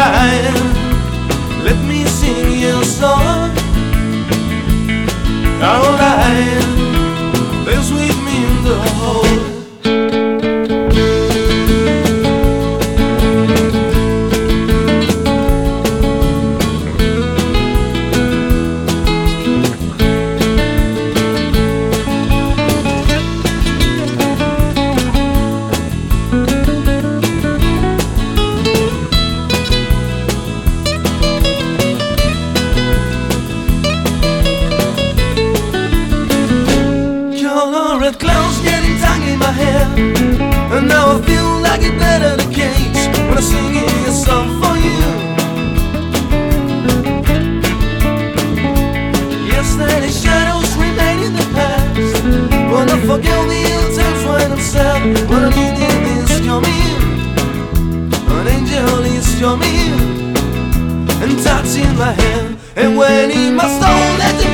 Alright, let me sing you a song. Alright, dance with me in the hall. Red clouds getting tongue in my hair, and now I feel like it better the case when I'm singing a song for you. Yesterday's shadows remain in the past, but I forget the ill times when I'm sad. When I need it is coming, an angel is coming and touching my hand, and when in my soul let the